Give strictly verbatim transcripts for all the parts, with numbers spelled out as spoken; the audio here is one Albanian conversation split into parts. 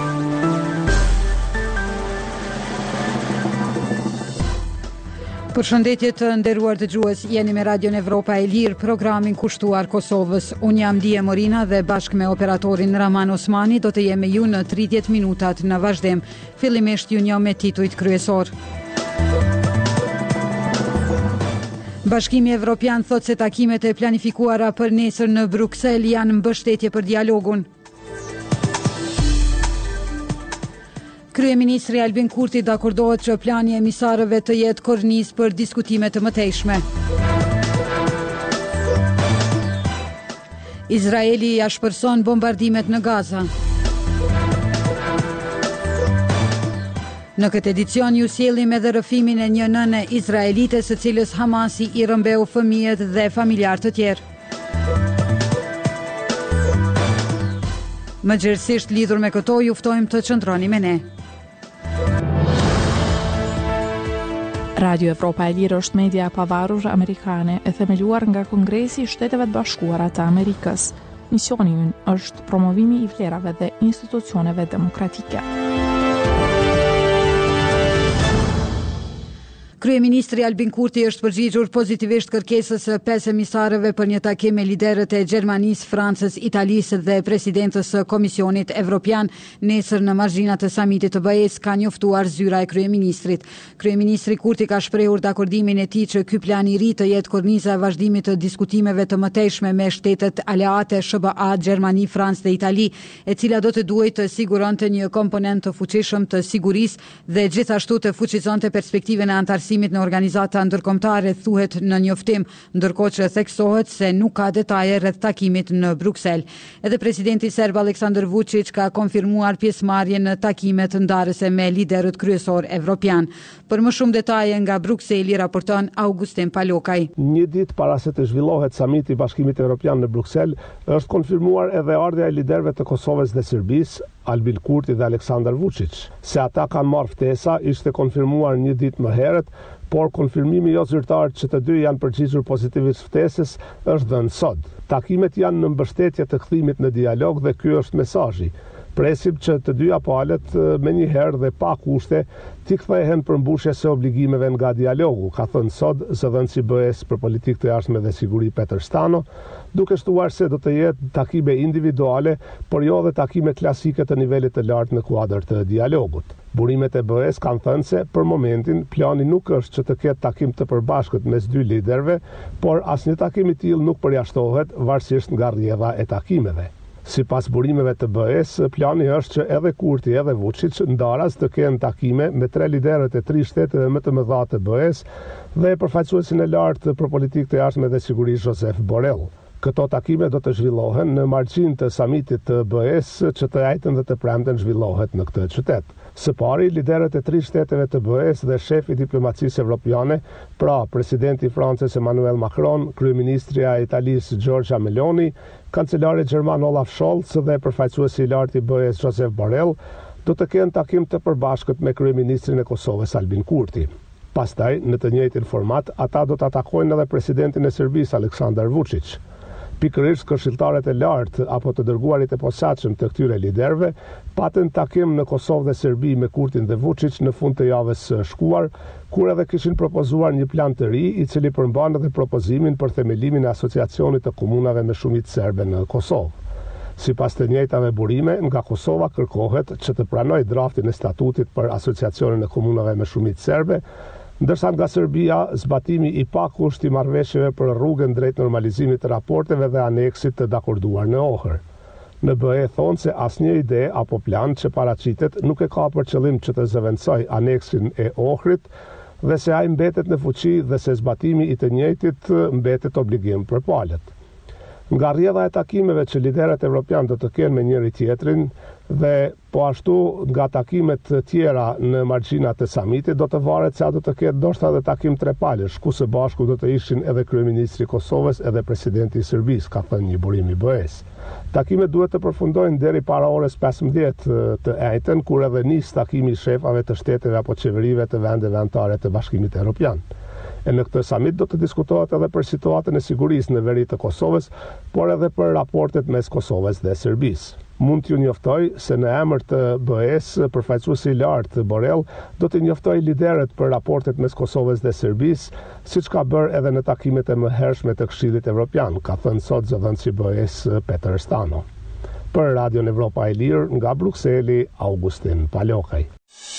Përshëndetje të nderuar dëgjues, jeni me Radion Evropa e Lirë, programin kushtuar Kosovës. Unë jam Dije Morina dhe bashkë me operatorin Raman Osmani do të jem me ju në tridhjetë minutat në vazhdim. Fillimisht ju njoh me titujt kryesor. Bashkimi Evropian thot se takimet e planifikuara për nesër në Bruksel janë mbështetje për dialogun. Kryeministri Albin Kurti dakordohet që plani e emisarëve të jetë kornizë për diskutime të mëtejshme. Izraeli ja shpërson bombardimet në Gaza. Në këtë edicion ju sjellim edhe rrëfimin e një nëne izraelite së cilës Hamasi i rrëmbeu fëmijët dhe familjar të tjerë. Më gjerësisht lidhur me këto ju ftojmë të qëndroni me ne. Radio Evropa e Lirë është media e pavarur amerikane e themeluar nga Kongresi i Shteteve të Bashkuara të Amerikës. Misioni i ynë është promovimi i vlerave dhe institucioneve demokratike. Kryeministri Albin Kurti është përgjigjur pozitivisht kërkesës së pesë emisarëve për një takim me liderët e Gjermanisë, Francës, Italisë dhe presidentës së Komisionit Evropian nesër në margjinat e samitit të B E-s, ka njoftuar zyra e kryeministrit. Kryeministri Kurti ka shprehur dakordimin e tij që ky plan i ri të jetë korniza e vazhdimit të diskutimeve të mëtejshme me shtetet aleate S B A, Gjermani, Francë dhe Itali, e cila do të duhej të siguronte një komponent të fuqishëm të sigurisë dhe gjithashtu të fuqizonte perspektiven e antarësimit në organizata ndërkombëtare, thuhet në njoftim, ndërkohë që theksohet se nuk ka detaje rreth takimit në Bruksel. Edhe presidenti serb Aleksandar Vučić ka konfirmuar pjesëmarrjen në takimet ndarëse me liderët kryesor evropian. Për më shumë detaje nga Brukseli raporton Augustin Palokaj. Një ditë para se të zhvillohet samiti i Bashkimit Evropian në Bruksel, është konfirmuar edhe ardha e liderëve të Kosovës dhe Serbisë, Albin Kurti dhe Aleksandar Vučić. Se ata kanë marrë ftesa ishte konfirmuar një ditë më herët, por konfirmimi jo zyrtar që të dy janë përgjigjur pozitivisht ftesës është dhënë sot. Takimet janë në mbështetje të kthimit në dialog dhe ky është mesazhi. Presim që të dyja palët me një herë dhe pa kushte t'i kthehen përmbushjes së obligimeve nga dialogu, ka thënë sot zëdhënësi B E-s për politikë të jashtme dhe siguri Peter Stano, duke shtuar se do të jetë takime individuale, por jo dhe takime klasike të nivelit të lartë në kuadër të dialogut. Burimet e B E-s kanë thënë se për momentin plani nuk është që të ketë takim të përbashkët mes dy liderëve, por asnjë takim i tillë nuk përjashtohet varësisht nga rrjedha e takimeve. Sipas burimeve të B E-s, plani është që edhe Kurti edhe Vučić ndaras të kenë takime me tre liderët e tri shteteve më të mëdha të B E-s dhe përfaqësuesin e lartë për politikë të jashtme dhe siguri Josep Borrell. Këto takime do të zhvillohen në margjin të samitit të B E-s që të njëjtën dhe të premten zhvillohet në këtë qytet. Së pari, liderët e tri shteteve të B E-s dhe shefi i diplomacisë evropiane, pra presidenti i Francës Emmanuel Macron, kryeministrja e Italisë Giorgia Meloni, kancelari gjerman Olaf Scholz dhe përfaqësuesi i lartë i B E-s Josep Borrell, do të kenë takim të përbashkët me kryeministrin e Kosovës Albin Kurti. Pastaj, në të njëjtin format, ata do të takojnë edhe presidentin e Serbisë Aleksandar Vučić. Pikërisht këshilltarët e lartë apo të dërguarit e posaçëm të këtyre liderëve patën takim në Kosovë dhe Serbi me Kurtin dhe Vučić në fund të javës së shkuar, kur edhe kishin propozuar një plan të ri i cili përmban edhe propozimin për themelimin e asociacionit të komunave me shumicë serbe në Kosovë. Sipas të njëjtave burime, nga Kosova kërkohet që të pranojë draftin e statutit për asociacionin e komunave me shumicë serbe, ndërsa nga Serbia zbatimi i pakusht i marrëveshjeve për rrugën drejt normalizimit të raporteve dhe aneksit të dakorduar në Ohër. Në B E thonë se asnjë ide apo plan që paraqitet nuk e ka për qëllim që të zëvendësoj aneksin e Ohrit dhe se ai mbetet në fuqi dhe se zbatimi i të njëjtit mbetet obligim për palët. Nga rrjedha e takimeve që liderët evropian do të kenë me njëri tjetrin dhe po ashtu nga takimet tjera në margjinat e samitit do të varet se a do të ketë ndoshta edhe takim trepalësh, ku së bashku do të ishin edhe kryeministri i Kosovës edhe presidenti i Serbisë, ka thënë një burim i B E-s. Takimet duhet të përfundojnë deri para orës pesëmbëdhjetë të njëjtën, kur edhe nis takimi i shefave të shteteve apo qeverive të vendeve anëtare të Bashkimit Evropian. E në këtë samit do të diskutohet edhe për situatën e sigurisë në veri të Kosovës, por edhe për raportet mes Kosovës dhe Serbisë. Mund t'ju njoftoj se në emër të B E-s, përfaqësuesi i lartë Borrell do të njoftoj liderët për raportet mes Kosovës dhe Serbisë, siç ka bërë edhe në takimet e mëhershme të Këshillit Evropian, ka thënë sot zëvendësi i B E-s Peter Stano. Për Radion Evropa e Lirë nga Brukseli, Augustin Palokaj.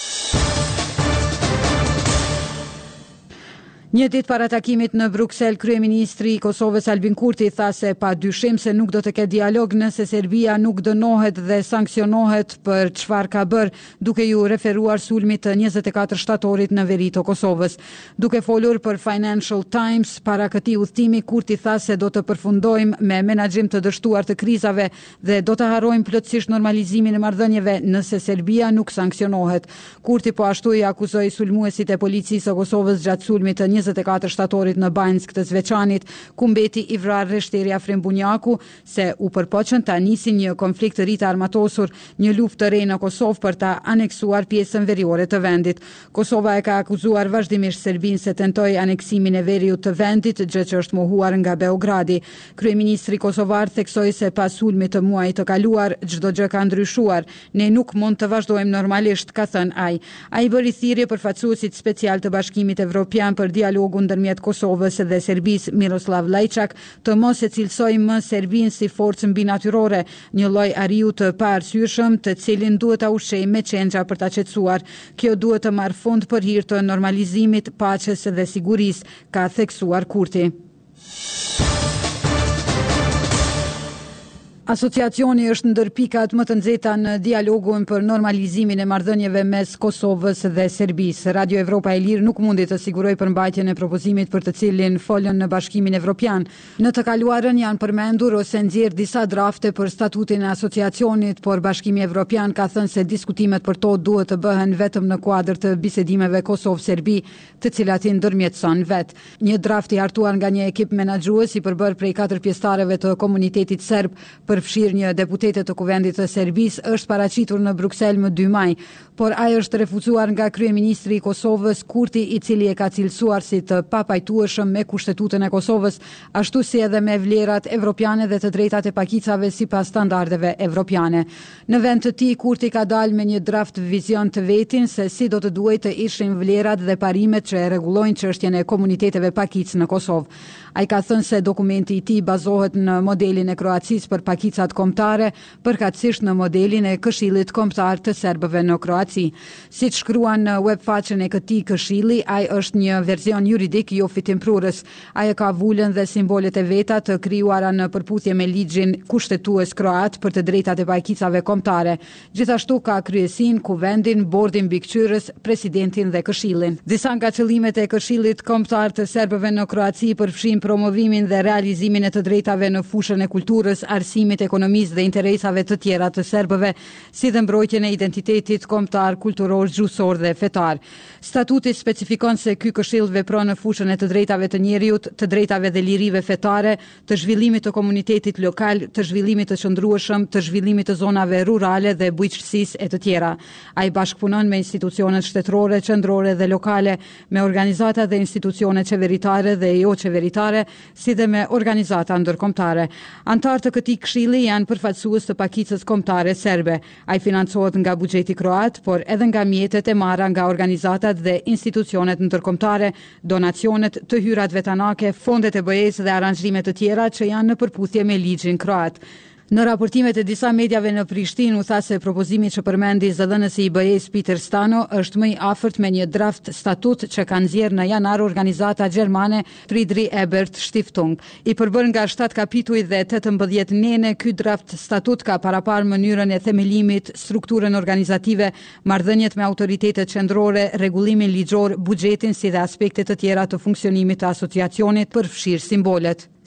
Një ditë para takimit në Bruksel, kryeministri i Kosovës Albin Kurti tha se pa dyshim se nuk do të ketë dialog nëse Serbia nuk dënohet dhe sanksionohet për çfarë ka bërë, duke ju referuar sulmit të njëzet e katër shtatorit në veri të Kosovës. Duke folur për Financial Times para këtij udhtimi, Kurti tha se do të përfundojmë me menaxhim të dështuar të krizave dhe do të harrojmë plotësisht normalizimin e marrëdhënieve nëse Serbia nuk sanksionohet. Kurti po ashtu i akuzoi sulmuesit e policisë së Kosovës gjatë sulmit të njëzet e katër shtatorit në Banjsk të Zveçanit, ku mbeti i vrarë Reshteri Afrim Bunjaku, se u përpoqën ta nisin një konflikt të ri të armatosur, një luftë të re në Kosovë për ta aneksuar pjesën veriore të vendit. Kosova e ka akuzuar vazhdimisht Serbinë se tentoi aneksimin e veriut të vendit, gjë që është mohuar nga Beogradi. Kryeministri kosovar theksoi se pas sulmit të muajit të kaluar, çdo gjë ka ndryshuar. Ne nuk mund të vazhdojmë normalisht, ka thënë ai. Ai bëri thirrje përfaqësuesit special të Bashkimit Evropian për dialogu ndërmjet Kosovës dhe Serbisë, Miroslav Lajçak, të mos e cilësoj më Serbinë si forcë mbinatyrore, një lloj ariu të paarsyeshëm, të cilin duhet ta ushqejmë me çengja për ta qetësuar. Kjo duhet të marrë fund për hir të normalizimit, paqes dhe sigurisë, ka theksuar Kurti. Asociacioni është ndër pikat më të nxehta në dialogun për normalizimin e marrëdhënieve mes Kosovës dhe Serbisë. Radio Evropa e Lirë nuk mundi të sigurojë përmbajtjen e propozimit për të cilin folën në Bashkimin Evropian. Në të kaluarën janë përmendur ose nxjerr disa drafte për statutin e asociacionit, por Bashkimi Evropian ka thënë se diskutimet për to duhet të bëhen vetëm në kuadër të bisedimeve Kosovë-Serbi, të cilat i ndërmjetëson vet. Një draft i hartuar nga një ekip menaxhues i përbër prej katër pjesëtarëve të komunitetit serb përfshirë një deputete të Kuvendit të Serbisë është paraqitur në Bruksel më dy maj, por ai është refuzuar nga kryeministri i Kosovës Kurti, i cili e ka cilësuar si të papajtueshëm me Kushtetutën e Kosovës, ashtu si edhe me vlerat evropiane dhe të drejtat e pakicave sipas standardeve evropiane. Në vend të tij, Kurti ka dalë me një draft vizion të vetin se si do të duhej të ishin vlerat dhe parimet që e rregullojnë çështjen e komuniteteve pakic në Kosovë. Ai ka thënë se dokumenti i tij bazohet në modelin e Kroacisë për pakicat kombëtare, përkatësisht në modelin e Këshillit Kombëtar të Serbëve në Kroaci. Siç shkruan në webfaqen e këtij këshilli, ai është një version juridik jo fitimprurës. Ai ka vulën dhe simbolet e veta të krijuara në përputhje me ligjin kushtetues kroat për të drejtat e pakicave kombëtare. Gjithashtu ka kryesin, kuvendin, bordin mbikëqyrës, presidentin dhe këshillin. Disa nga qëllimet e Këshillit Kombëtar të Serbëve në Kroaci përfshin promovimin dhe realizimin e të drejtave në fushën e kulturës, arsimit, ekonomisë dhe interesave të tjera të serbëve, si dhe mbrojtjen e identitetit kombëtar, kulturor, gjuhësor dhe fetar. Statuti specifikon se ky këshill vepron në fushën e të drejtave të njeriut, të drejtave dhe lirive fetare, të zhvillimit të komunitetit lokal, të zhvillimit të qëndrueshëm, të zhvillimit të zonave rurale dhe bujqësisë e të tjera. Ai bashkëpunon me institucionet shtetërore, qendrore dhe lokale, me organizata dhe institucione qeveritare dhe jo qeveritare, si dhe me organizata ndërkombëtare. Antarë të këtij këshilli janë përfaqësues të pakicës kombëtare serbe. Ai financohet nga buxheti kroat, por edhe nga mjetet e marra nga organizatat dhe institucionet ndërkombëtare, donacionet, të hyrat vetanake, fondet e B E-s dhe aranxhime të tjera që janë në përputhje me ligjin kroat. Në raportimet e disa medjave në Prishtinë u tha se propozimi që përmendi zëdhënësi i B E-s Peter Stano është më i afërt me një draft statut që ka nxjerrë në janar organizata gjermane Friedrich Ebert Stiftung. I përbër nga shtatë kapituj dhe tetëmbëdhjetë nene, ky draft statut ka paraparë mënyrën e themelimit, strukturën organizative, marrëdhëniet me autoritetet qendrore, rregullimin ligjor, buxhetin si dhe aspekte të tjera të funksionimit të asociacionit, përfshirë simbolet.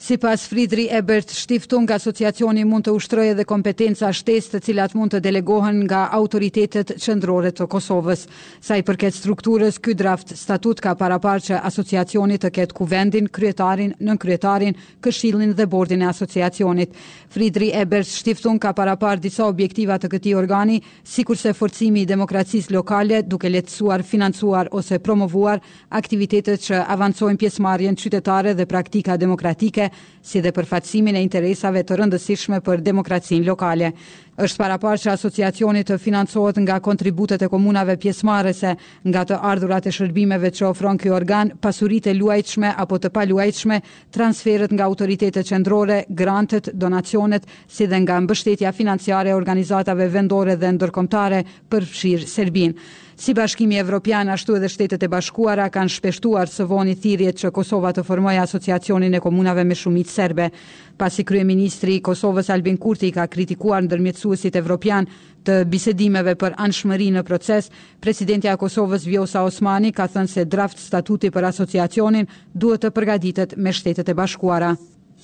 Sipas Friedrich Ebert Stiftung, asociacioni mund të ushtrojë edhe kompetenca shtesë të cilat mund të delegohen nga autoritetet qendrore të Kosovës. Sa i përket strukturës, ky draft statut ka paraparë që asociacioni të ketë kuvendin, kryetarin, nënkryetarin, këshillin dhe bordin e asociacionit. Friedrich Ebert Stiftung ka paraparë disa objektiva të këtij organi, sikurse forcimi i demokracisë lokale duke lehtësuar, financuar ose promovuar aktivitetet që avancojnë pjesëmarrjen qytetare dhe praktika demokratike, si dhe përfaqësimin e interesave të rëndësishme për demokracinë lokale. Është paraparë që asociacioni të financohet nga kontributet e komunave pjesëmarrëse, nga të ardhurat e shërbimeve që ofron ky organ, pasuritë e luajtshme apo të paluajtshme, transferet nga autoritetet qendrore, grantet, donacionet, si dhe nga mbështetja financiare e organizatave vendore dhe ndërkombëtare, përfshirë Serbinë. Si Bashkimi Evropian, ashtu edhe Shtetet e Bashkuara kanë shpeshtuar së voni thirrjet që Kosova të formojë asociacionin e komunave me shumicë serbe. Pasi kryeministri i Kosovës Albin Kurti ka kritikuar ndërmjetësuesit evropian të bisedimeve për anshmëri në proces, presidentja e Kosovës Vjosa Osmani ka thënë se draft statuti për asociacionin duhet të përgatitet me Shtetet e Bashkuara.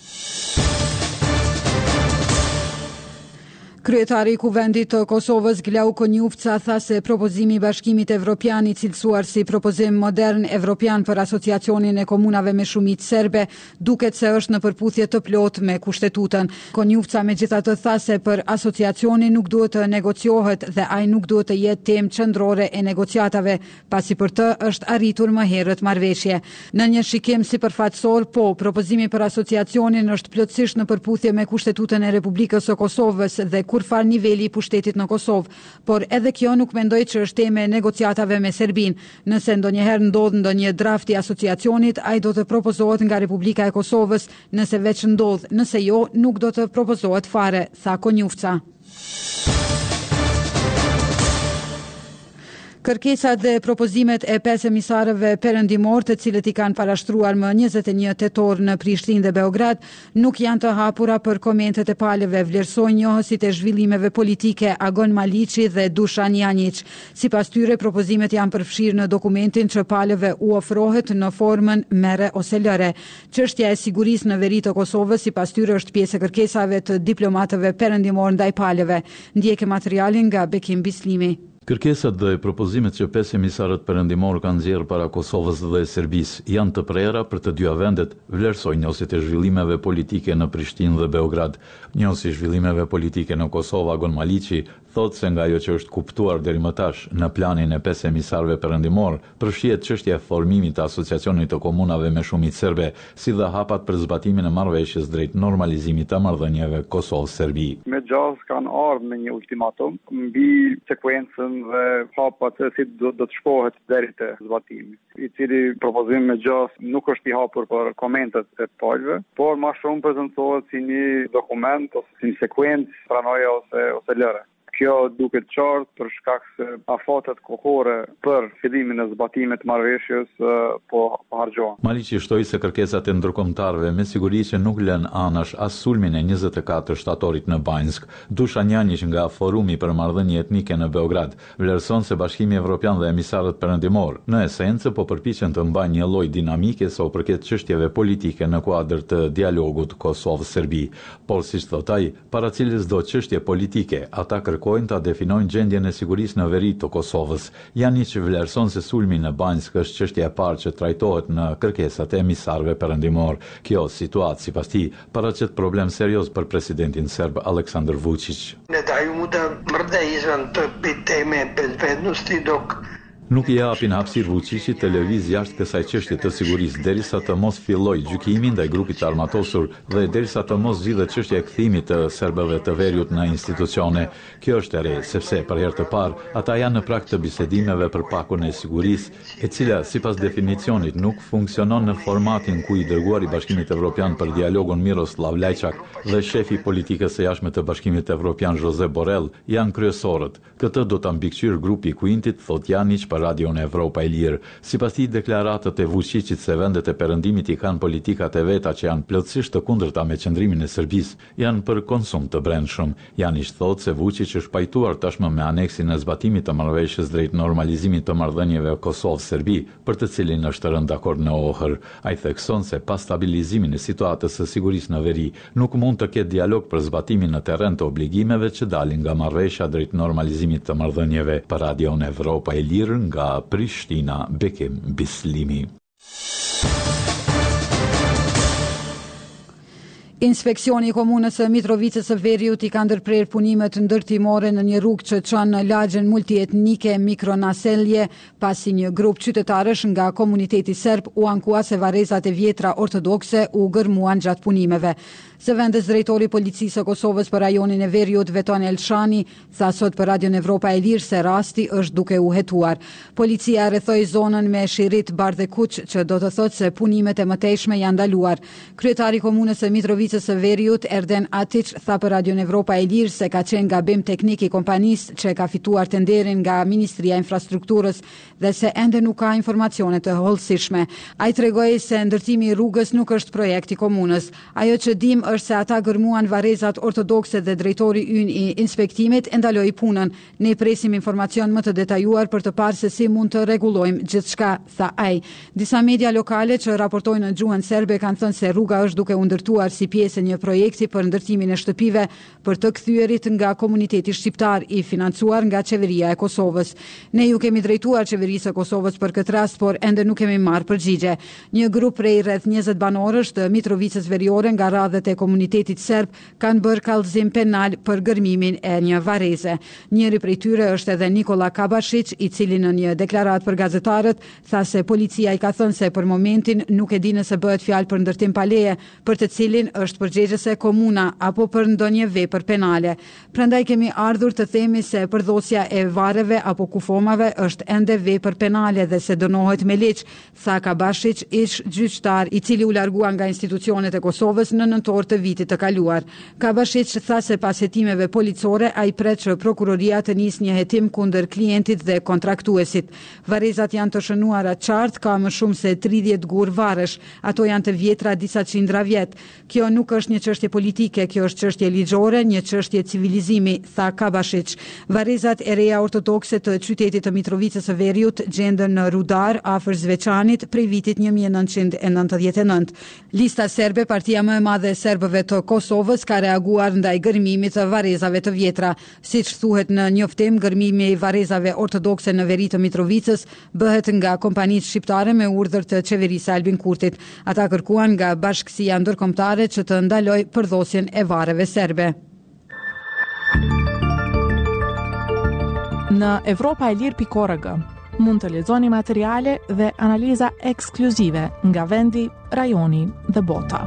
Kryetari i Kuvendit të Kosovës Glau Konjufca tha se propozimi i Bashkimit Evropian i cilësuar si propozim modern evropian për asociacionin e komunave me shumicë serbe duket se është në përputhje të plotë me kushtetutën. Konjufca megjithatë tha se për asociacionin nuk duhet të negociohet dhe ai nuk duhet të jetë temë qendrore e negociatave, pasi për të është arritur më herët marrëveshje. Në një shikim sipërfaqësor, po, propozimi për asociacionin është plotësisht në përputhje me kushtetutën e Republikës së Kosovës dhe kur far niveli i pushtetit në Kosovë, por edhe kjo nuk mendoj që është temë e negociatave me Serbinë. Nëse ndonjëherë ndodh ndonjë draft i asociacionit, ai do të propozohet nga Republika e Kosovës, nëse veç ndodh, nëse jo, nuk do të propozohet fare, tha Konjufca. Kërkesat dhe propozimet e pesë emisarëve perëndimor, të cilët i kanë parashtruar më njëzet e një tetor në Prishtinë dhe Beograd, nuk janë të hapura për komentet e palëve, vlerësojnë njohësit e zhvillimeve politike Agon Maliqi dhe Dušan Janjić. Sipas tyre, propozimet janë përfshirë në dokumentin që palëve u ofrohet në formën merre ose lëre. Çështja e sigurisë në veri të Kosovës, sipas tyre, është pjesë e kërkesave të diplomatëve perëndimor ndaj palëve. Ndjekë materialin nga Bekim Bislimi. Kërkesat dhe propozimet që pesë emisarët perëndimor kanë nxjerrë para Kosovës dhe Serbisë janë të prera për të dyja vendet, vlerësojnë njësit e zhvillimeve politike në Prishtinë dhe Beograd. Njësi zhvillimeve politike në Kosovë, Agon Maliqi, thotë se nga ajo që është kuptuar deri më tash në planin e pesë emisarëve perëndimor, përfshihet çështja e formimit të asociacionit të komunave me shumicë serbe, si dhe hapat për zbatimin e marrëveshjes drejt normalizimit të marrëdhënieve Kosovë-Serbi. Me gjaz kanë ardhur me një ultimatum mbi sekuencën dhe hapat se si do, do të shkohet deri te zbatimi, i cili propozim me gjaz nuk është i hapur për komentet e palëve, por më shumë prezantohet si një dokument ose si një sekuencë pranoje ose ose lëre. Kjo duket qartë për shkak se afatet kohore për fillimin e zbatimit të marrëveshjes po harxhohen. Maliqi shtoi se kërkesat e ndërkombëtarëve me siguri që nuk lën anash as sulmin e njëzet e katër shtatorit në Banjsk. Dušan Janjić nga Forumi për marrëdhënie etnike në Beograd vlerëson se Bashkimi Evropian dhe emisarët perëndimor në esencë po përpiqen të mbajnë një lloj dinamike sa u përket çështjeve politike në kuadër të dialogut Kosovë-Serbi. Por siç thot ai, para cilës do çështje politike, ata kërkojnë ta definojnë gjendjen e sigurisë në veri të Kosovës. Janjić vlerëson se sulmi në Banjsk është çështja e parë që trajtohet në kërkesat e emisarëve perëndimor. Kjo situatë, sipas tij, paraqet problem serioz për presidentin serb Aleksandar Vučić. Ne daju mu da mrda izvan te teme bezbednosti dok Nuk i japin hapësirë Vučićit të lëviz jashtë kësaj çështje të sigurisë derisa të mos fillojë gjykimi ndaj grupit të armatosur dhe derisa të mos zgjidhet çështja e kthimit të serbëve të veriut në institucione. Kjo është e re, sepse për herë të parë ata janë në prag të bisedimeve për pakun e sigurisë, e cila sipas definicionit nuk funksionon në formatin ku i dërguari i Bashkimit Evropian për dialogun Miroslav Lajçak dhe shefi i politikës së jashtme të Bashkimit Evropian Josep Borrell janë kryesorët. Këtë do ta mbikëqyr grupi i Kuintit, thot Janjić, për Radion Evropa e Lirë. Sipas tij, deklaratët e Vučićit se vendet e perëndimit i kanë politikat e veta që janë plotësisht të kundërta me qëndrimin e Serbisë, janë për konsum të brendshëm. Janić thotë se Vučić është pajtuar tashmë me aneksin e zbatimit të marrëveshjes drejt normalizimit të marrëdhënieve Kosovë-Serbi, për të cilin është rënë dakord në Ohër. Ai thekson se pas stabilizimin e situatës së sigurisë në veri, nuk mund të ketë dialog për zbatimin në terren të obligimeve që dalin nga marrëveshja drejt normalizimit të marrëdhënieve. Për Radion Evropa e Lirë nga Prishtina, Bekim Bislimi. Inspekcioni i komunës së Mitrovicës së Veriut i ka ndërprer punimet ndërtimore në një rrugë që çon në lagjen multietnike Mikronaselje, pasi një grup qytetarësh nga komuniteti serb u ankua se varrezat e vjetra ortodokse u gërmuan gjatë punimeve. Zëvendës drejtori i policisë së Kosovës për rajonin e Veriut, Veton Elshani, tha sot për Radion Evropa e Lirë se rasti është duke u hetuar. Policia rrethoi zonën me shirit bardh e kuq, që do të thotë se punimet e mëtejshme janë ndaluar. Kryetari i komunës së Mitrovicës së Veriut, Erden Atiç, tha për Radion Evropa e Lirë se ka qenë gabim teknik i kompanisë që ka fituar tenderin nga Ministria e Infrastrukturës dhe se ende nuk ka informacione të hollësishme. Ai tregoi se ndërtimi i rrugës nuk është projekt i komunës. Ajo që dim është se ata gërmuan varrezat ortodokse dhe drejtori ynë i inspektimit e ndaloi punën. Ne presim informacion më të detajuar për të parë se si mund të rregullojmë gjithçka, tha ai. Disa media lokale që raportojnë në gjuhën serbe kanë thënë se rruga është duke u ndërtuar si pjesë e një projekti për ndërtimin e shtëpive për të kthyerit nga komuniteti shqiptar i financuar nga qeveria e Kosovës. Ne ju kemi drejtuar qeverisë së Kosovës për këtë rast, por ende nuk kemi marrë përgjigje. Një grup prej rreth njëzet banorësh të Mitrovicës Veriore nga radhët e komunitetit serb kanë bërë kallëzim penal për gërmimin e një varreze. Njëri prej tyre është edhe Nikola Kabašić, i cili në një deklaratë për gazetarët tha se policia i ka thënë se për momentin nuk e di nëse bëhet fjalë për ndërtim pa leje, për të cilin është përgjegjëse komuna apo për ndonjë vepër penale. Prandaj kemi ardhur të themi se përdhosja e varreve apo kufomave është ende vepër penale dhe se dënohet me ligj, tha Kabašić, ish gjyqtar i cili u largua nga institucionet e Kosovës në nëntor të vitit të kaluar. Kabašić tha se pas hetimeve policore ai pret që prokuroria të nisë një hetim kundër klientit dhe kontraktuesit. Varrezat janë të shënuara qartë, ka më shumë se tridhjetë gur varësh. Ato janë të vjetra disa qindra vjet. Kjo nuk është një çështje politike, kjo është çështje ligjore, një çështje civilizimi, tha Kabašić. Varrezat e reja ortodokse të qytetit të Mitrovicës së Veriut gjenden në Rudar afër Zveçanit prej vitit një mijë e nëntëqind e nëntëdhjetë e nëntë. Lista serbe, partia më e madhe e serbëve të Kosovës, ka reaguar ndaj gërmimit të varrezave të vjetra. Siç thuhet në njoftim, gërmimi i varrezave ortodokse në veri të Mitrovicës bëhet nga kompanitë shqiptare me urdhër të qeverisë së Albin Kurtit. Ata kërkuan nga Bashkësia Ndërkombëtare që të ndaloj përdhosjen e varreve serbe. Në Evropa e Lirë pikë org mund të lexoni materiale dhe analiza ekskluzive nga vendi, rajoni dhe bota.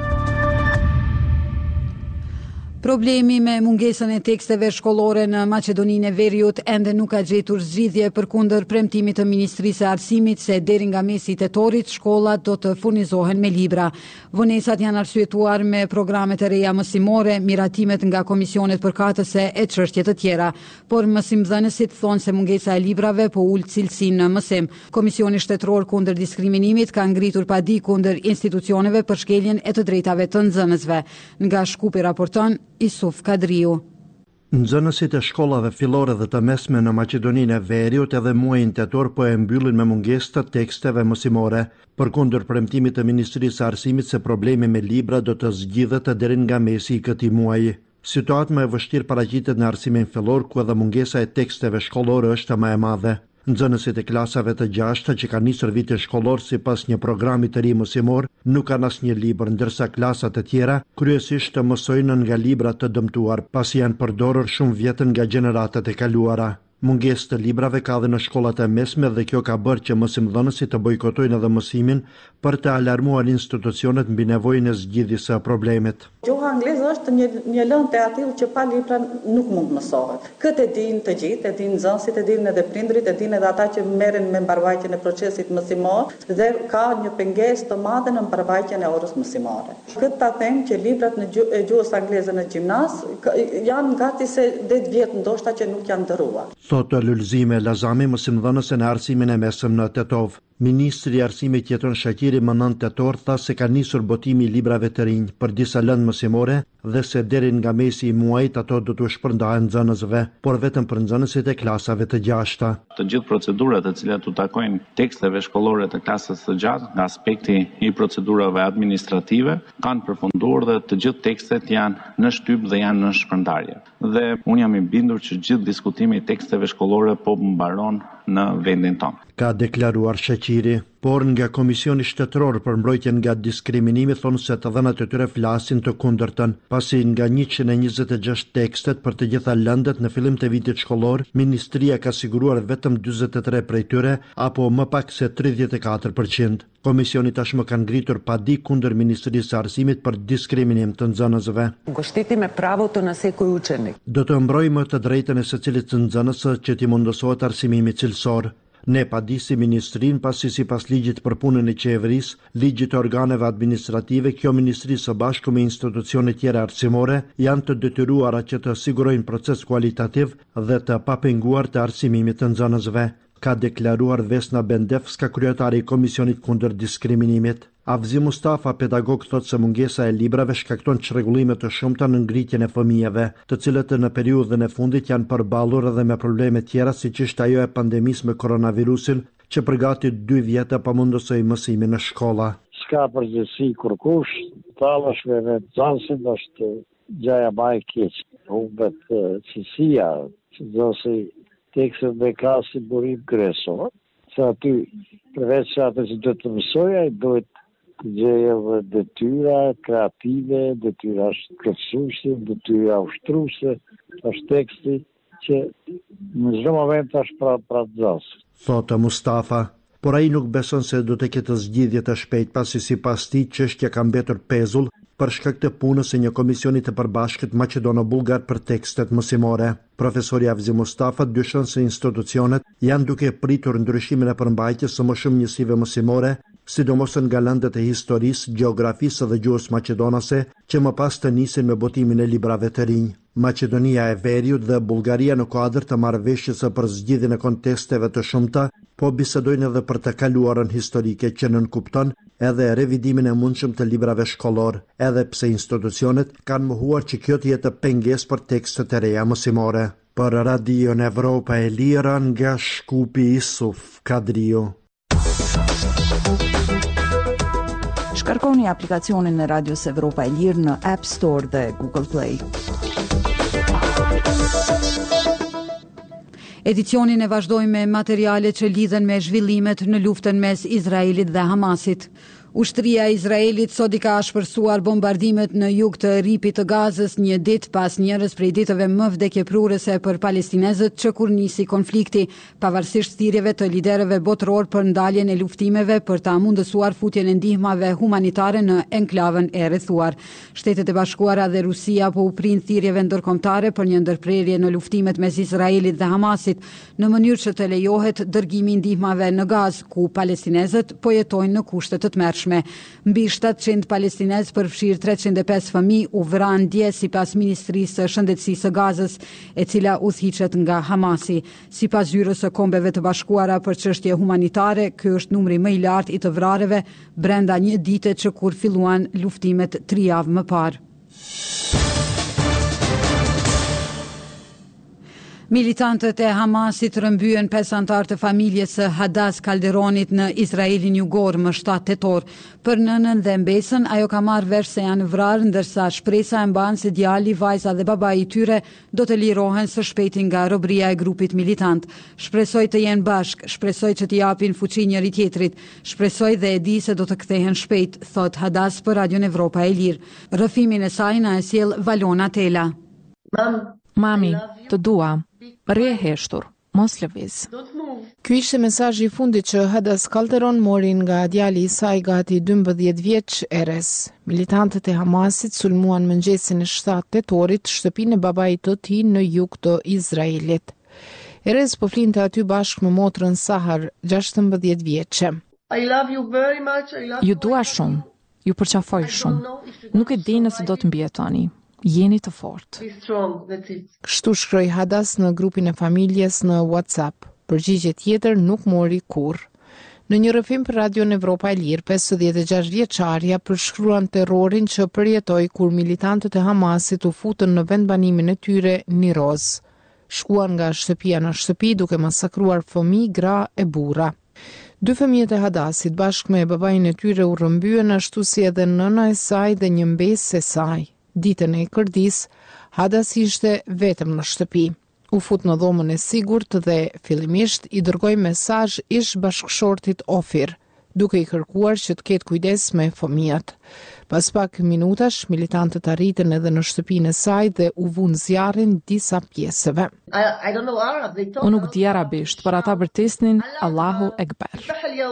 Problemi me mungesën e teksteve shkollore në Maqedoninë e Veriut ende nuk ka gjetur zgjidhje përkundër premtimit të Ministrisë së Arsimit se deri nga mesi i tetorit shkollat do të furnizohen me libra. Vonesat janë arsyetuar me programet e reja mësimore, miratimet nga komisionet përkatëse e çështje të tjera, por mësimdhënësit thonë se mungesa e librave po ul cilësinë në mësim. Komisioni shtetëror kundër diskriminimit ka ngritur padi kundër institucioneve për shkeljen e të drejtave të nxënësve. Nga Shkupi raporton Isuf Kadriu. Nxënësit e shkollave fillore dhe të mesme në Maqedoninë e Veriut edhe muajin tetor po e mbyllin me mungesë të teksteve mësimore, përkundër premtimit të Ministrisë së Arsimit se problemi me libra do të zgjidhet deri nga mesi i këtij muaji. Situatë më e vështirë paraqitet në arsimin fillor, ku edhe mungesa e teksteve shkollore është më e madhe. Nxënësit e klasave të gjashta që kanë nisur vitin shkollor sipas një programi të ri mësimor nuk kanë asnjë libër, ndërsa klasat e tjera kryesisht të mësojnë nga libra të dëmtuar, pasi janë përdorur shumë vjetën nga gjeneratat e kaluara. Mungesë të librave ka dhe në shkollat e mesme dhe kjo ka bërë që mësimdhënësit të bojkotojnë edhe mësimin për të alarmuar institucionet mbi nevojën e zgjidhjes së problemit. Gjuha angleze është një, një lëndë të atill që pa libra nuk mund mësohet. Këtë e dinë të gjithë, e dinë nxënësit, e dinë edhe prindrit, e dinë edhe ata që merren me mbarvajtjen e procesit mësimor dhe ka një pengesë të madhe në mbarvajtjen e orës mësimore. Këtë ta them që librat në gjuhë, gjuhës angleze në gjimnaz janë gati se dhjetë vjet ndoshta që nuk janë ndërruar. Thotë Lulzime Lazami, mësimdhënëse në arsimin e mesëm në Tetov. Ministri i Arsimit Jeton Shaqiri më nëntë tetor tha se ka nisur botimi i librave të rinj për disa lëndë mësimore dhe se deri nga mesi i muajit ato do të shpërndahen nxënësve, por vetëm për nxënësit e klasave të gjashta. Të gjithë procedurat të cilat u takojnë teksteve shkollore të klasës së gjatë nga aspekti i procedurave administrative kanë përfunduar dhe të gjithë tekstet janë në shtyp dhe janë në shpërndarje. Dhe unë jam i bindur që gjithë diskutimi i teksteve shkollore po mbaron në vendin tonë. Ka deklaruar Shaqiri, por nga Komisioni Shtetëror për mbrojtjen nga diskriminimi thonë se të dhënat e tyre flasin të kundërtën, pasi nga njëqind e njëzet e gjashtë tekstet për të gjitha lëndet në fillim të vitit shkollor, Ministria ka siguruar vetëm dyzet e tre prej tyre, apo më pak se tridhjetë e katër përqind. Komisioni tashmë kanë ngritur padi kundër Ministrisë së Arsimit për diskriminim të nxënësve. Štitime pravo të na sekoj učenik. Do të mbrojmë të drejtën e secilit të nxënës që t'i mundësohet arsimimi cilësor. Ne padisi ministrin pasi si pas ligjit për punën e qeveris, ligjit të organeve administrative, kjo ministri së bashku me institucione tjera arsimore janë të detyruara që të sigurojnë proces kualitativ dhe të papenguar të arsimimit të nxënësve, ka deklaruar Vesna Bendefska, kryetari i Komisionit kundër diskriminimit. Avzi Mustafa, pedagog, thot se mungesa e librave shkakton çrregullime të shumta në ngritjen e fëmijëve, të cilët në periudhën e fundit janë përballur edhe me probleme tjera siç është ajo e pandemisë me koronavirusin, që përgati dy vjete pa mundësoj mësimin në shkolla. S'ka përgjithësi kurkush, tallashve me nxënësit është gjaja më e keq. Humbet cilësia, që do se tekstet dhe ka si burim kryesor, se aty përveç se atë që do të mësoj, ai duhet të gjejë detyra kreative, detyra shkëlqyese, detyra ushtruese, është teksti që në çdo moment është pra pra nxënës. Thotë Mustafa, por ai nuk beson se do të ketë zgjidhje të shpejt, pasi sipas tij çështja ka mbetur pezull për shkak të punës së një komisioni të përbashkët maqedono-bullgar për tekstet mësimore. Profesori Avzi Mustafa dyshon se institucionet janë duke pritur ndryshimin e përmbajtjes së më shumë njësive mësimore, sidomos nga lëndet e historisë, gjeografisë dhe gjuhës maqedonase, që më pas të nisin me botimin e librave të rinj. Maqedonia e Veriut dhe Bullgaria në kuadër të marrëveshjes së për zgjidhjen e kontesteve të shumta, po bisedojnë edhe për të kaluarën historike që nënkupton edhe revidimin e mundshëm të librave shkollor, edhe pse institucionet kanë mohuar që kjo të jetë pengesë për tekstet e reja mësimore. Për Radio Evropa e Lira nga Shkupi Isuf Kadrio. Shkarkoni aplikacionin e Radios Evropa e Lirë në App Store dhe Google Play. Edicionin e vazhdojmë me materiale që lidhen me zhvillimet në luftën mes Izraelit dhe Hamasit. Ushtria e Izraelit sot i ka shpërsuar bombardimet në jug të ripit të Gazës një ditë pas njërës prej ditëve më vdekjeprurëse për palestinezët që kur nisi konflikti, pavarësisht thirrjeve të liderëve botëror për ndaljen e luftimeve për ta mundësuar futjen e ndihmave humanitare në enklavën e rrethuar. Shtetet e Bashkuara dhe Rusia po u prin thirrjeve ndërkombëtare për një ndërprerje në luftimet mes Izraelit dhe Hamasit, në mënyrë që të lejohet dërgimi i ndihmave në Gazë, ku palestinezët po jetojnë në kushte të tmerrshme. Mbi shtatëqind palestinezë përfshirë treqind e pesë fëmijë u vranë dje sipas Ministrisë së Shëndetësisë së Gazës, e cila udhëhiqet nga Hamasi. Sipas Zyrës së Kombeve të Bashkuara për çështje humanitare, ky është numri më i lartë i të vrarëve brenda një dite që kur filluan luftimet tri javë më parë. Militantët e Hamasit rëmbyen pesë antar të familjes së Hadas Kalderonit në Izraelin jugor më shtatë tetor. Për nënën dhe mbesën, ajo ka marrë vesh se janë vrarë, ndërsa shpresa e mban se djali, vajza dhe babai i tyre do të lirohen së shpejti nga robëria e grupit militant. Shpresoj të jenë bashk, shpresoj që t'i japin fuqi njëri tjetrit, shpresoj dhe e di se do të kthehen shpejt, thot Hadas për Radion Evropa e Lirë. Rrëfimin e saj na e sjell Valona Tela. Mam, Mami, të dua. Rrie heshtur, mos lëviz. Ky ishte mesazhi i fundit që Hadas Kalderon mori nga djali i saj gati dymbëdhjetë vjeç Eres. Militantët e Hamasit sulmuan mëngjesin e shtatë tetorit shtëpinë e babait të tij në jug të Izraelit. Eres po flinte aty bashkë me motrën Sahar, gjashtëmbëdhjetë vjeçe. Ju dua shumë, ju përqafoj shumë. Nuk e di nëse do të mbijetoni. Jeni të fortë. Kështu shkroi Hadas në grupin e familjes në WhatsApp. Përgjigje tjetër nuk mori kurrë. Në një rrëfim për Radion Evropa e Lirë, pesëdhjetë e gjashtë vjeçaria përshkruan terrorin që përjetoi kur militantët e Hamasit u futën në vendbanimin e tyre në Roz. Shkuan nga shtëpia në shtëpi duke masakruar fëmijë, gra e burra. Dy fëmijët e Hadasit bashkë me babain e tyre u rrëmbyen, ashtu si edhe nëna e saj dhe një mbesë e saj. Ditën e Kërdis, Hadas ishte vetëm në shtëpi. U fut në dhomën e sigurt dhe fillimisht i dërgoi mesazh ish bashkëshortit Ofir, duke i kërkuar që të ketë kujdes me fëmijët. Pas pak minutash, militantët arritën edhe në shtëpinë e saj dhe u vun zjarrin disa pjesëve. Unë nuk di arabisht, por ata vërtesnin Allahu Ekber.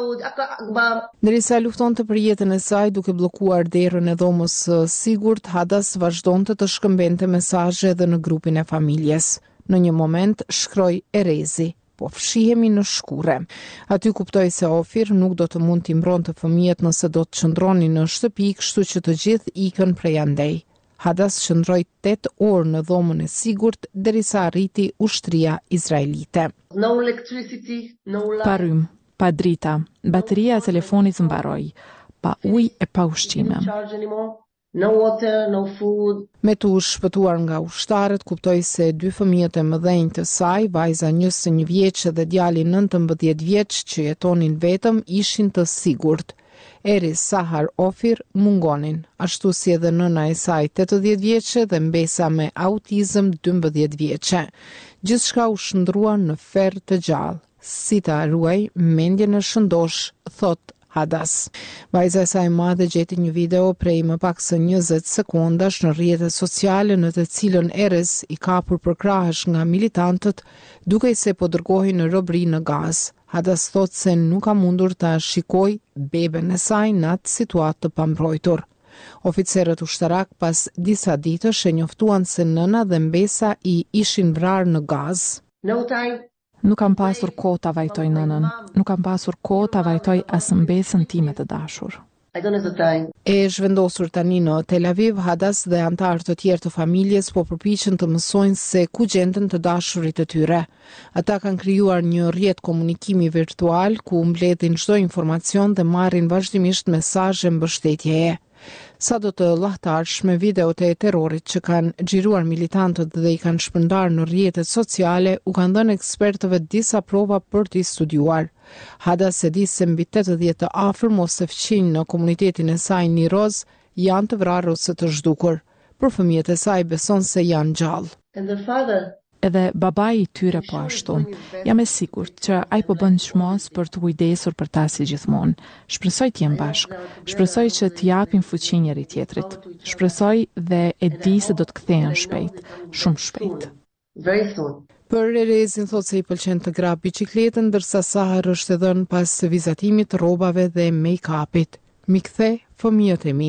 Ndërsa luftonte për jetën e saj duke bllokuar derën e dhomës së sigurt, Hadas vazhdonte të shkëmbente mesazhe edhe në grupin e familjes. Në një moment shkroi Erezi, po fshihemi në shkure. Aty kuptoi se Ofir nuk do të mund t'i mbronte fëmijët nëse do të qëndronin në shtëpi, kështu që të gjithë ikën prej andej. Hadas qëndroi tetë orë në dhomën e sigurt derisa arriti ushtria izraelite. No electricity, no light. Pa rrymë, pa drita, bateria e telefonit mbaroi, pa ujë e pa ushqime. No water, no food. Me të shpëtuar nga ushtarët, kuptoi se dy fëmijët e mëdhenj të saj, vajza njëzet e një vjeç dhe djali nëntëmbëdhjetë vjeç që jetonin vetëm, ishin të sigurt. Eri Sahar Ofir mungonin, ashtu si edhe nëna e saj tetëdhjetë vjeçe dhe mbesa me autizëm dymbëdhjetë vjeçe. Gjithçka u shndrua në ferr të gjallë. Si ta ruaj mendjen e shëndosh, thot Hadas. Vajza e saj e madhe gjeti një video prej më pak se njëzet sekondash në rrjetet sociale në të cilën Erez i kapur përkrahësh nga militantët duke se po dërgohej në robëri në Gazë. Hadas thot se nuk ka mundur ta shikoj beben e saj në atë situatë të pambrojtur. Oficerët ushtarak pas disa ditësh e njoftuan se nëna dhe mbesa i ishin vrarë në Gazë. No time. Nuk kam pasur kohë ta vajtoj nënën, nuk kam pasur kohë ta vajtoj as mbesën time të dashur. E zhvendosur tani në Tel Aviv, Hadas dhe antarë të tjerë të familjes po përpiqen të mësojnë se ku gjenden të dashurit të tyre. Ata kanë krijuar një rrjet komunikimi virtual ku mbledhin çdo informacion dhe marrin vazhdimisht mesazhe mbështetjeje. Sa do të llahtarsh me videot e terrorit që kanë xhiruar militantët dhe i kanë shpërndar në rrjetet sociale, u kanë dhënë ekspertëve disa prova për t'i studiuar. Hadas e di se mbi tetëdhjetë të afërm ose fqinj në komunitetin e saj në Roz janë të vrarë ose të zhdukur. Për fëmijët e saj beson se janë gjallë. Edhe babai i tyre po ashtu. Jam e sigurt që ai po bën çmos për të kujdesur për ta si gjithmonë. Shpresoj të jem bashkë. Shpresoj që të japin fuqi njëri tjetrit. Shpresoj dhe e di se do të kthehen shpejt, shumë shpejt. Very soon. Për Erezin thot se i pëlqen të grab biçikletën, ndërsa Sahar është e dhënë pas vizatimit të rrobave dhe make-upit. Mi kthe fëmijët e mi.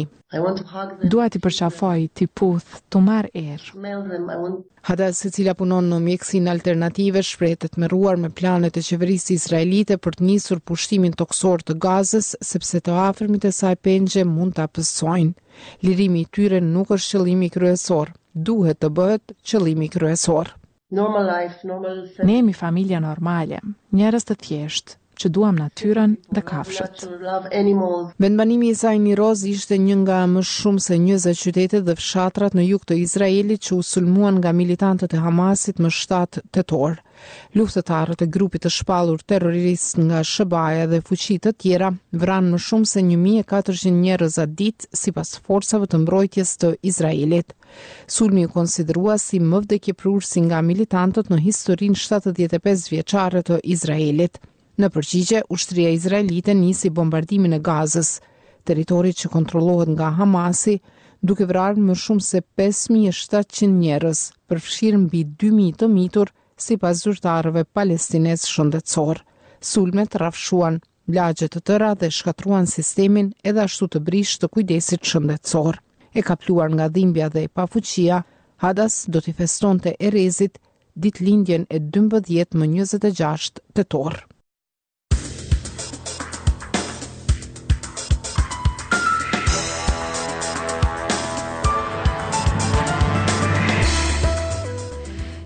Dua t'i përqafoj, t'i puth, t'u marr erë. Hadas, e cila punon në mjekësinë alternative, shprehet me rruar me planet e qeverisë izraelite për të nisur pushtimin toksor të Gazës, sepse të afërmit e saj pengje mund ta pësojnë. Lirimi i tyre nuk është qëllimi kryesor, duhet të bëhet qëllimi kryesor. Normal life, normal... Ne jemi familja normale, njerëz të thjeshtë, që duam natyrën dhe kafshët. Vendbanimi i saj në Roz ishte një nga më shumë se njëzet qytetet dhe fshatrat në jug të Izraelit që u sulmuan nga militantët e Hamasit më shtatë tetor. Luftëtarët e grupit të shpallur terrorist nga Shëbaja dhe fuqi të tjera vranë më shumë se një mijë e katërqind njerëz atë ditë sipas forcave të mbrojtjes të Izraelit. Sulmi u konsiderua si më vdekjeprurësi nga militantët në historinë shtatëdhjetë e pesë vjeçare të Izraelit. Në përgjigje, ushtria izraelite nisi bombardimin e Gazës, territorit që kontrollohet nga Hamasi, duke vrarë më shumë se pesë mijë e shtatëqind njerëz, përfshirë mbi dy mijë të mitur, sipas zyrtarëve palestinez shëndetësor. Sulmet rrafshuan lagje të tëra dhe shkatruan sistemin edhe ashtu të brish të kujdesit shëndetësor. E kapluar nga dhimbja dhe pafuqia, Hadas do t'i festonte Erezit ditëlindjen e dymbëdhjetë më njëzet e gjashtë tetor.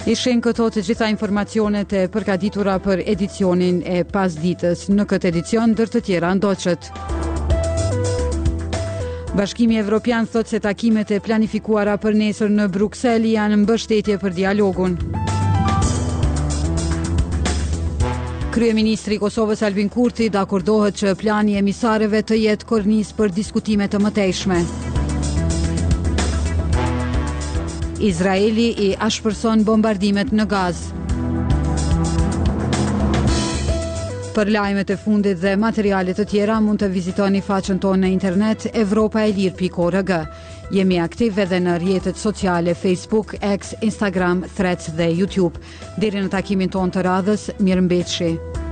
Ishin këto të gjitha informacionet e përgatitura për edicionin e pasditës. Në këtë edicion, ndër të tjera ndoqët. Bashkimi Evropian thot se takimet e planifikuara për nesër në Bruksel janë mbështetje për dialogun. Kryeministri i Kosovës Albin Kurti dakordohet që plani i emisareve të jetë kornisë për diskutime të mëtejshme. Izraeli i ashpërson bombardimet në Gazë. Për lajmet e fundit dhe materiale të tjera mund të vizitoni faqen tonë në internet evropaelir pikë org. Jemi aktiv edhe në rrjetet sociale Facebook, X, Instagram, Threads dhe YouTube. Deri në takimin tonë të radhës, mirëmbëjtje.